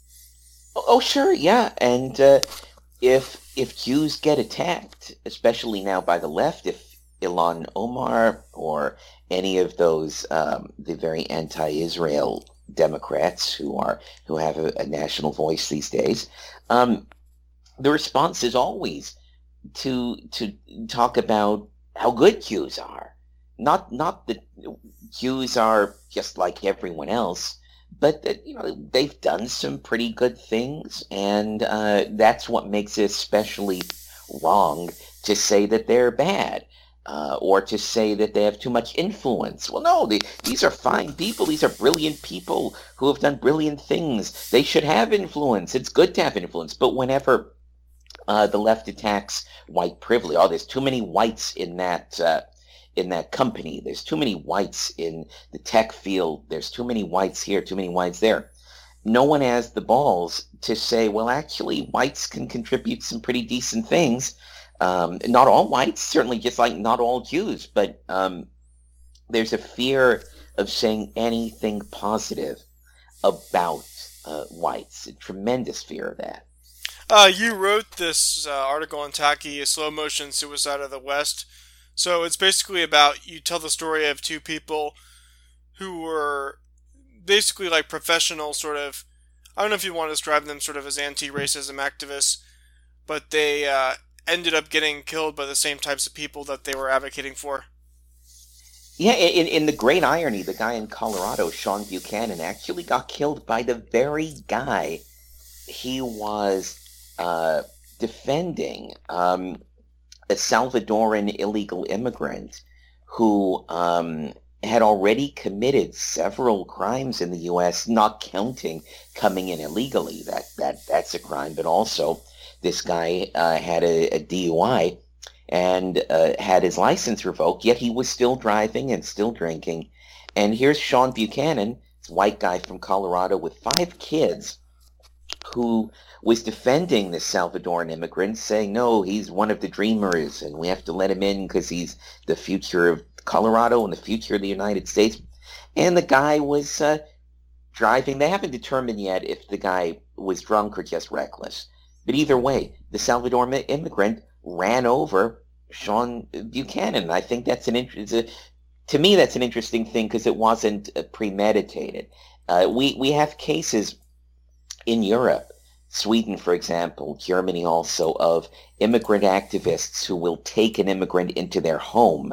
Speaker 3: Oh, oh sure, yeah. And uh, if if Jews get attacked, especially now by the left, if Ilhan Omar or any of those um, the very anti-Israel Democrats who are who have a, a national voice these days, um, the response is always to to talk about how good Jews are. Not not that Jews are just like everyone else, but that, you know, they've done some pretty good things, and uh, that's what makes it especially wrong to say that they're bad, uh, or to say that they have too much influence. Well, no, they, these are fine people. These are brilliant people who have done brilliant things. They should have influence. It's good to have influence. But whenever uh, the left attacks white privilege, oh, there's too many whites in that uh, in that company. There's too many whites in the tech field. There's too many whites here, too many whites there. No one has the balls to say, well, actually, whites can contribute some pretty decent things. Um, not all whites, certainly just like not all Jews, but um, there's a fear of saying anything positive about uh, whites, a tremendous fear of that.
Speaker 2: Uh, you wrote this uh, article on Tacky, A Slow Motion Suicide of the West. So it's basically about, you tell the story of two people who were basically like professional sort of, I don't know if you want to describe them sort of as anti-racism activists, but they uh, ended up getting killed by the same types of people that they were advocating for.
Speaker 3: Yeah, in, in the great irony, the guy in Colorado, Sean Buchanan, actually got killed by the very guy he was uh, defending. Um, a Salvadoran illegal immigrant who um, had already committed several crimes in the U S, not counting coming in illegally. That that that's a crime. But also, this guy uh, had a, a D U I and uh, had his license revoked, yet he was still driving and still drinking. And here's Sean Buchanan white guy from Colorado with five kids who was defending this Salvadoran immigrant, saying, no, he's one of the dreamers, and we have to let him in because he's the future of Colorado and the future of the United States. And the guy was uh, driving. They haven't determined yet if the guy was drunk or just reckless. But either way, the Salvadoran immigrant ran over Sean Buchanan. I think that's an interesting, to me, that's an interesting thing because it wasn't uh, premeditated. Uh, we, we have cases in Europe, Sweden, for example, Germany also, of immigrant activists who will take an immigrant into their home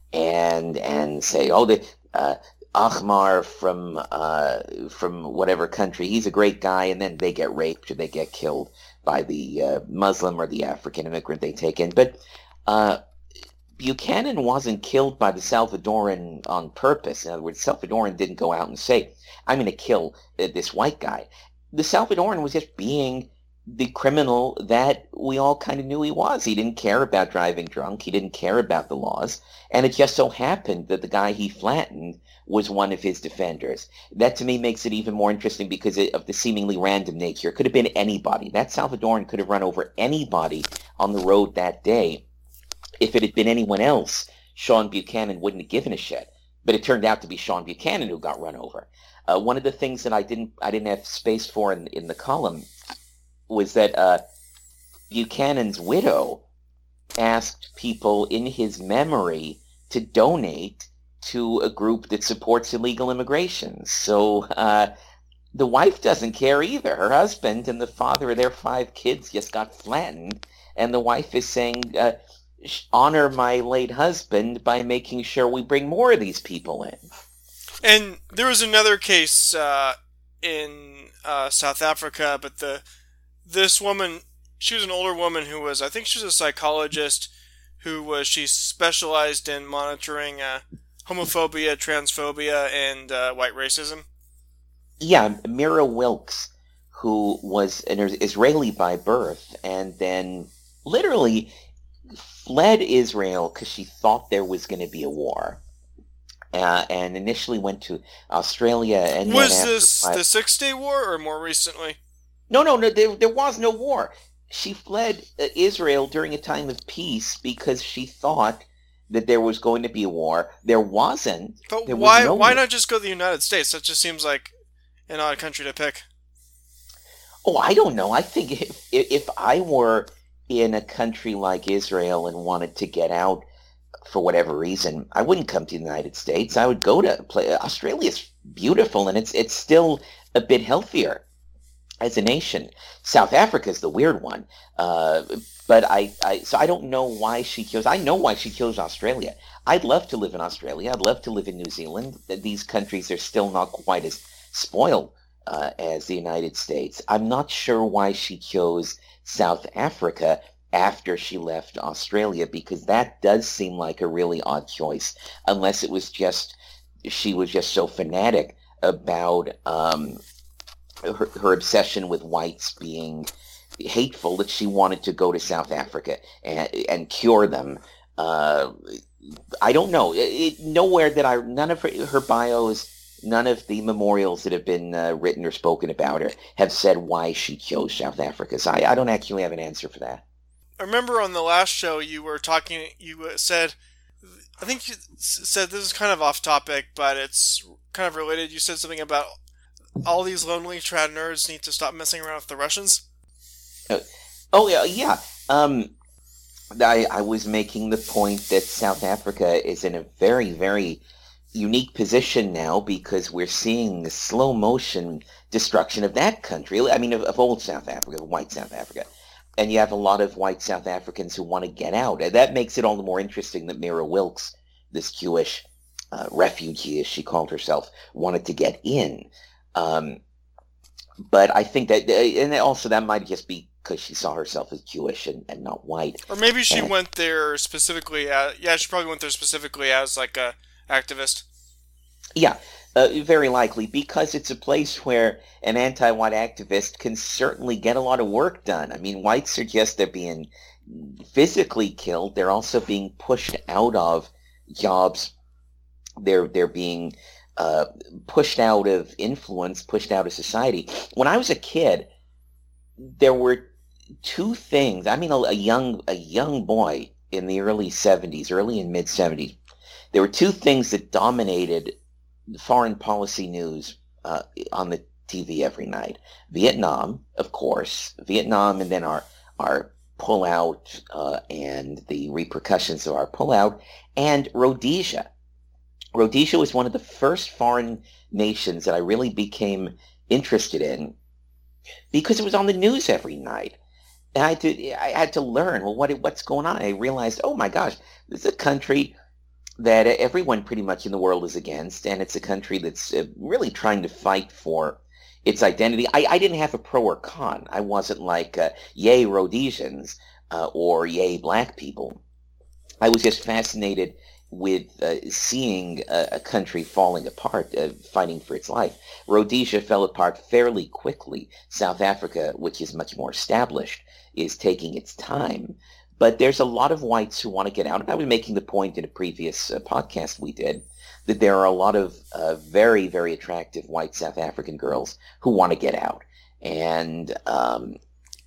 Speaker 3: and and say, oh, the uh, Ahmar from uh, from whatever country, he's a great guy, and then they get raped or they get killed by the uh, Muslim or the African immigrant they take in. But uh, Buchanan wasn't killed by the Salvadoran on purpose. In other words, Salvadoran didn't go out and say, I'm going to kill uh, this white guy. The Salvadoran was just being the criminal that we all kind of knew he was. He didn't care about driving drunk. He didn't care about the laws. And it just so happened that the guy he flattened was one of his defenders. That to me makes it even more interesting because of the seemingly random nature. It could have been anybody. That Salvadoran could have run over anybody on the road that day. If it had been anyone else, Sean Buchanan wouldn't have given a shit. But it turned out to be Sean Buchanan who got run over. Uh, one of the things that I didn't I didn't have space for in, in the column was that uh, Buchanan's widow asked people in his memory to donate to a group that supports illegal immigration. So uh, the wife doesn't care either. Her husband and the father of their five kids just got flattened, and the wife is saying, uh, honor my late husband by making sure we bring more of these people in.
Speaker 2: And there was another case uh, in uh, South Africa, but the this woman, she was an older woman who was, I think she was a psychologist, who was, she specialized in monitoring uh, homophobia, transphobia, and uh, white racism.
Speaker 3: Yeah, Mira Wilkes, who was an Israeli by birth, and then literally fled Israel because she thought there was going to be a war. Uh, and initially went to Australia. And
Speaker 2: was
Speaker 3: then
Speaker 2: this
Speaker 3: five...
Speaker 2: the Six-Day War or more recently?
Speaker 3: No, no, no. There, there was no war. She fled uh, Israel during a time of peace because she thought that there was going to be a war. There wasn't.
Speaker 2: But
Speaker 3: there
Speaker 2: why?
Speaker 3: Was no
Speaker 2: why
Speaker 3: war.
Speaker 2: not just go to the United States? That just seems like an odd country to pick.
Speaker 3: Oh, I don't know. I think if if I were in a country like Israel and wanted to get out for whatever reason, I wouldn't come to the United States. I would go to play. Australia's beautiful, and it's it's still a bit healthier as a nation. South Africa is the weird one, uh, but I, I so I don't know why she chose. I know why she chose Australia. I'd love to live in Australia. I'd love to live in New Zealand. These countries are still not quite as spoiled uh, as the United States. I'm not sure why she chose South Africa after she left Australia, because that does seem like a really odd choice, unless it was just she was just so fanatic about um, her, her obsession with whites being hateful that she wanted to go to South Africa and, and cure them. Uh, I don't know. It, it, nowhere that I, none of her, her bios, none of the memorials that have been uh, written or spoken about her have said why she chose South Africa. So I, I don't actually have an answer for that.
Speaker 2: I remember on the last show you were talking, you said, I think you said, this is kind of off topic, but it's kind of related. You said something about all these lonely trad nerds need to stop messing around with the Russians.
Speaker 3: Uh, oh, yeah, yeah. Um, I, I was making the point that South Africa is in a very, very unique position now because we're seeing the slow motion destruction of that country. I mean, of, of old South Africa, white South Africa. And you have a lot of white South Africans who want to get out. And that makes it all the more interesting that Mira Wilkes, this Jewish uh, refugee, as she called herself, wanted to get in. Um, but I think that, and also that might just be because she saw herself as Jewish and, and not white.
Speaker 2: Or maybe she
Speaker 3: and,
Speaker 2: went there specifically, as, yeah, she probably went there specifically as like a activist.
Speaker 3: Yeah. Uh, very likely, because it's a place where an anti-white activist can certainly get a lot of work done. I mean, whites are just, they're being physically killed. They're also being pushed out of jobs. They're they're being uh, pushed out of influence, pushed out of society. When I was a kid, there were two things. I mean, a, a young a young boy in the early seventies, early and mid seventies. There were two things that dominated foreign policy news uh, on the T V every night. Vietnam, of course, Vietnam, and then our our pullout uh, and the repercussions of our pullout, and Rhodesia. Rhodesia was one of the first foreign nations that I really became interested in because it was on the news every night. And I had to, I had to learn, well, what what's going on? I realized, oh my gosh, this is a country that everyone pretty much in the world is against, and it's a country that's uh, really trying to fight for its identity. I, I didn't have a pro or con. I wasn't like, uh, yay Rhodesians uh, or yay black people. I was just fascinated with uh, seeing a, a country falling apart, uh, fighting for its life. Rhodesia fell apart fairly quickly. South Africa, which is much more established, is taking its time. But there's a lot of whites who want to get out. And I was making the point in a previous uh, podcast we did that there are a lot of uh, very, very attractive white South African girls who want to get out. And um,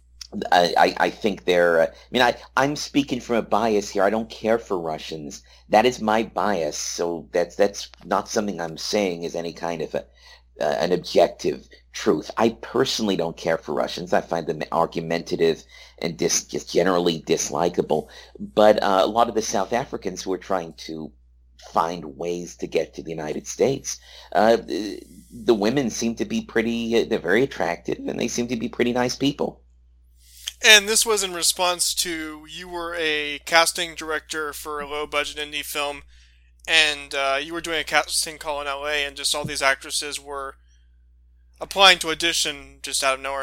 Speaker 3: I, I think they're, uh, I mean, I, I'm speaking from a bias here. I don't care for Russians. That is my bias. So that's, that's not something I'm saying is any kind of a, uh, an objective truth. I personally don't care for Russians. I find them argumentative and dis, just generally dislikable. But uh, a lot of the South Africans who are trying to find ways to get to the United States, uh, the, the women seem to be pretty, uh, they're very attractive, and they seem to be pretty nice people.
Speaker 2: And this was in response to, you were a casting director for a low-budget indie film, and uh, you were doing a casting call in L A, and just all these actresses were applying to audition just out of nowhere.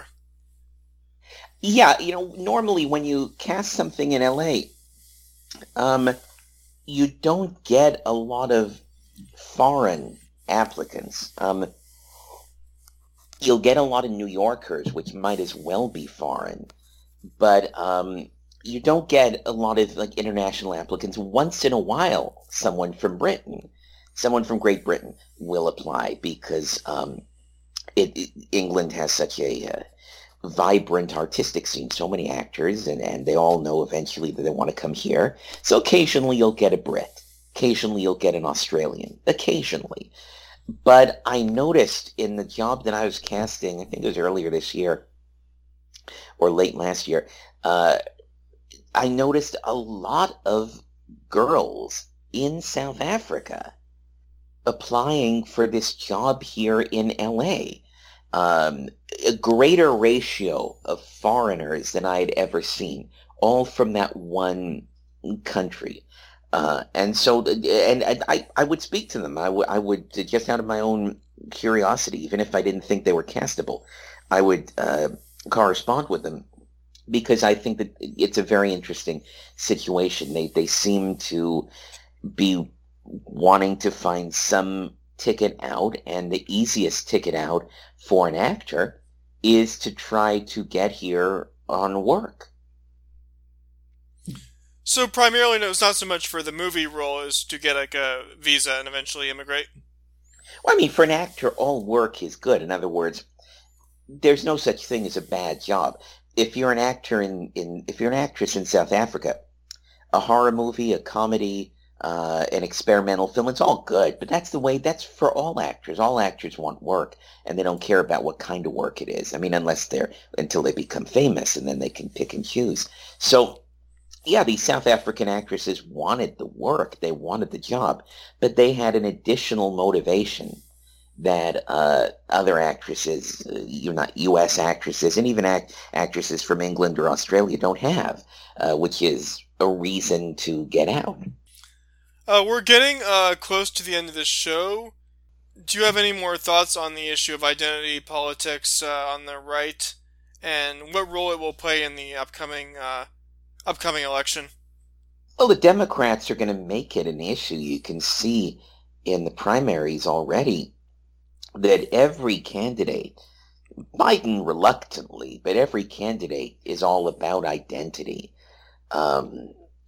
Speaker 3: Yeah, you know, normally when you cast something in L A, um, you don't get a lot of foreign applicants. Um, you'll get a lot of New Yorkers, which might as well be foreign, but um, you don't get a lot of like international applicants. Once in a while, someone from Britain, someone from Great Britain will apply because um, it, it, England has such a uh, vibrant artistic scene, so many actors, and, and they all know eventually that they want to come here. So occasionally you'll get a Brit. Occasionally you'll get an Australian. Occasionally. But I noticed in the job that I was casting, I think it was earlier this year, or late last year, uh, I noticed a lot of girls in South Africa applying for this job here in L A. Um, a greater ratio of foreigners than I had ever seen, all from that one country. Uh, and so, and, and I, I would speak to them. I, w- I would, just out of my own curiosity, even if I didn't think they were castable, I would uh, correspond with them because I think that it's a very interesting situation. They, they seem to be wanting to find some ticket out, and the easiest ticket out for an actor is to try to get here on work.
Speaker 2: So primarily, no, it's not so much for the movie role as to get like a visa and eventually immigrate?
Speaker 3: Well, I mean, for an actor, all work is good. In other words, there's no such thing as a bad job. If you're an actor in, in if you're an actress in South Africa, a horror movie, a comedy, Uh, an experimental film, it's all good, but that's the way, that's for all actors. All actors want work, and they don't care about what kind of work it is. I mean, unless they're, until they become famous, and then they can pick and choose. So, yeah, these South African actresses wanted the work, they wanted the job, but they had an additional motivation that uh, other actresses, uh, you not U S actresses, and even act- actresses from England or Australia don't have, uh, which is a reason to get out.
Speaker 2: Uh, we're getting uh, close to the end of this show. Do you have any more thoughts on the issue of identity politics uh, on the right, and what role it will play in the upcoming uh, upcoming election?
Speaker 3: Well, the Democrats are going to make it an issue. You can see in the primaries already that every candidate, Biden reluctantly, but every candidate is all about identity. Um,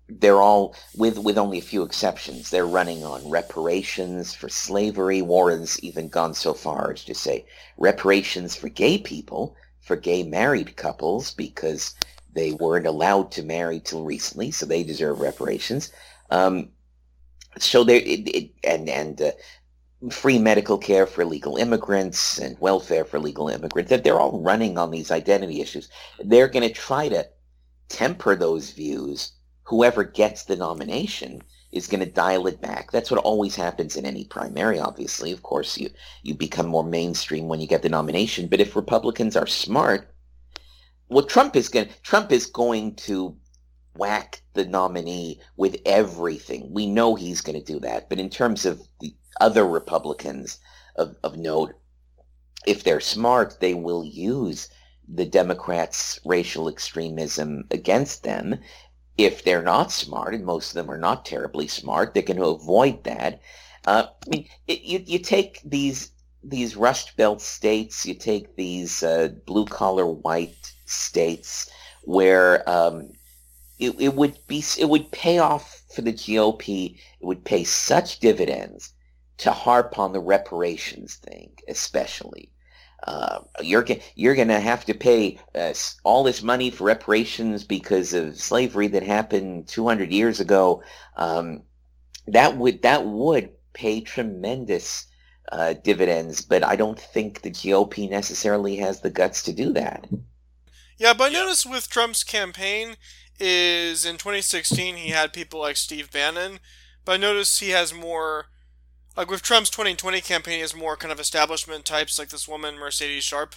Speaker 3: they're all, with with only a few exceptions, they're running on reparations for slavery. Warren's even gone so far as to say reparations for gay people, for gay married couples, because they weren't allowed to marry till recently, so they deserve reparations. Um, so they it, it, and and uh, free medical care for illegal immigrants and welfare for illegal immigrants. That they're all running on these identity issues. They're going to try to temper those views. Whoever gets the nomination is going to dial it back. That's what always happens in any primary, obviously. Of course, you, you become more mainstream when you get the nomination. But if Republicans are smart, well, Trump is going Trump is going to whack the nominee with everything. We know he's going to do that. But in terms of the other Republicans of, of note, if they're smart, they will use the Democrats' racial extremism against them. If they're not smart, and most of them are not terribly smart, they're going to avoid that. Uh, I mean, it, you you take these these Rust Belt states, you take these uh, blue collar white states where um, it it would be it would pay off for the G O P. It would pay such dividends to harp on the reparations thing, especially. Uh, you're you're going to have to pay uh, all this money for reparations because of slavery that happened two hundred years ago. Um, that would that would pay tremendous uh, dividends, but I don't think the G O P necessarily has the guts to do that.
Speaker 2: Yeah, but I noticed with Trump's campaign is in twenty sixteen he had people like Steve Bannon, but I noticed he has more. Like with Trump's twenty twenty campaign, is more kind of establishment types, like this woman, Mercedes Sharp.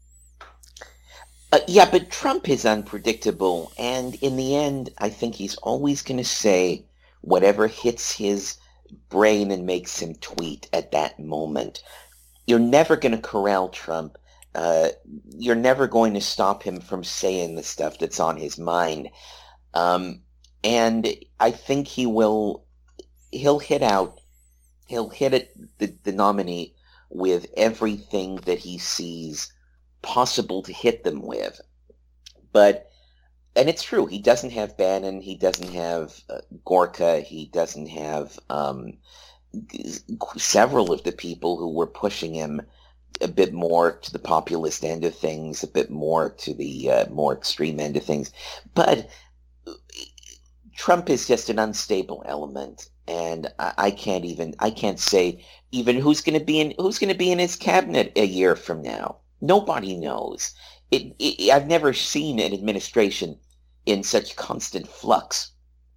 Speaker 3: Uh, yeah, but Trump is unpredictable, and in the end, I think he's always going to say whatever hits his brain and makes him tweet at that moment. You're never going to corral Trump. Uh, you're never going to stop him from saying the stuff that's on his mind. Um, and I think he will, he'll hit out He'll hit it, the, the nominee with everything that he sees possible to hit them with. But, and it's true, he doesn't have Bannon, he doesn't have uh, Gorka, he doesn't have um, several of the people who were pushing him a bit more to the populist end of things, a bit more to the uh, more extreme end of things. But Trump is just an unstable element. And I can't even, I can't say even who's going to be in, who's going to be in his cabinet a year from now. Nobody knows. It, it, I've never seen an administration in such constant flux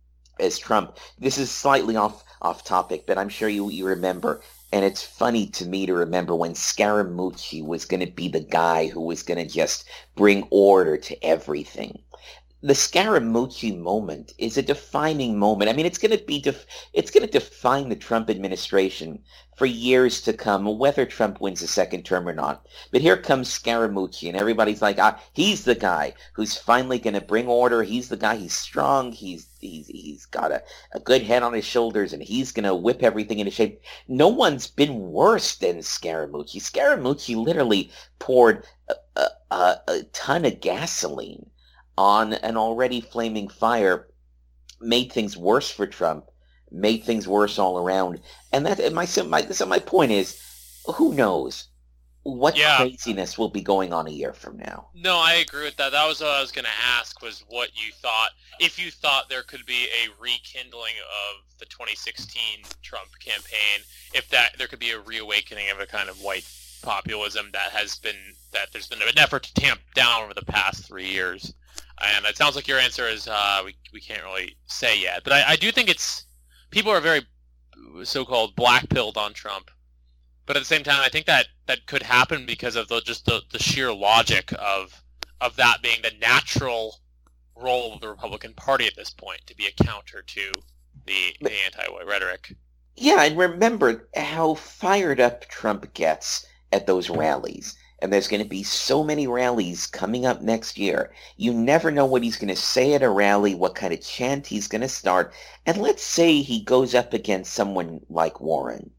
Speaker 3: as Trump. This is slightly off, off topic, but I'm sure you, you remember. And it's funny to me to remember when Scaramucci was going to be the guy who was going to just bring order to everything. The Scaramucci moment is a defining moment. I mean, it's going to be def- it's going to define the Trump administration for years to come, whether Trump wins a second term or not. But here comes Scaramucci, and everybody's like, ah, he's the guy who's finally going to bring order. He's the guy. He's strong. He's he's he's got a, a good head on his shoulders, and he's going to whip everything into shape. No one's been worse than Scaramucci. Scaramucci literally poured a, a, a, a ton of gasoline on an already flaming fire, made things worse for Trump, made things worse all around. And that, and my, my, so my point is, who knows what
Speaker 4: yeah.
Speaker 3: craziness will be going on a year from now?
Speaker 4: No, I agree with that. That was what I was going to ask, was what you thought, if you thought there could be a rekindling of the twenty sixteen Trump campaign, if that there could be a reawakening of a kind of white populism that has been, that there's been an effort to tamp down over the past three years. And it sounds like your answer is uh, we we can't really say yet. But I, I do think it's people are very so-called black-pilled on Trump. But at the same time, I think that, that could happen because of the just the, the sheer logic of of that being the natural role of the Republican Party at this point, to be a counter to the, the anti-white rhetoric.
Speaker 3: Yeah, and remember how fired up Trump gets at those rallies. And there's going to be so many rallies coming up next year. You never know what he's going to say at a rally, what kind of chant he's going to start. And let's say he goes up against someone like Warren.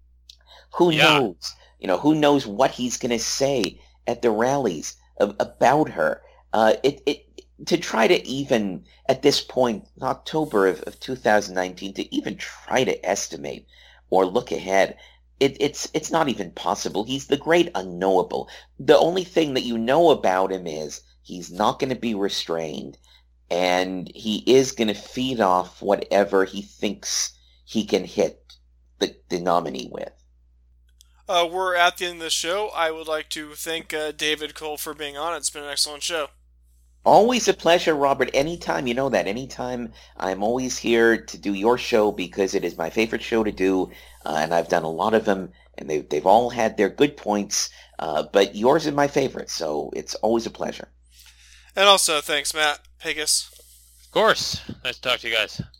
Speaker 3: Who
Speaker 4: yeah.
Speaker 3: knows? You know, who knows what he's going to say at the rallies of, about her? Uh, it, it, to try to even, at this point, October of, of two thousand nineteen, to even try to estimate or look ahead, it, it's it's not even possible. He's the great unknowable. The only thing that you know about him is he's not going to be restrained, and he is going to feed off whatever he thinks he can hit the, the nominee with.
Speaker 2: Uh, we're at the end of the show. I would like to thank uh, David Cole for being on. It's been an excellent show.
Speaker 3: Always a pleasure, Robert. Anytime, you know that. Anytime, I'm always here to do your show because it is my favorite show to do, uh, and I've done a lot of them, and they've, they've all had their good points, uh, but yours is my favorite, so it's always a pleasure.
Speaker 2: And also, thanks, Matt Pegas.
Speaker 4: Of course. Nice to talk to you guys.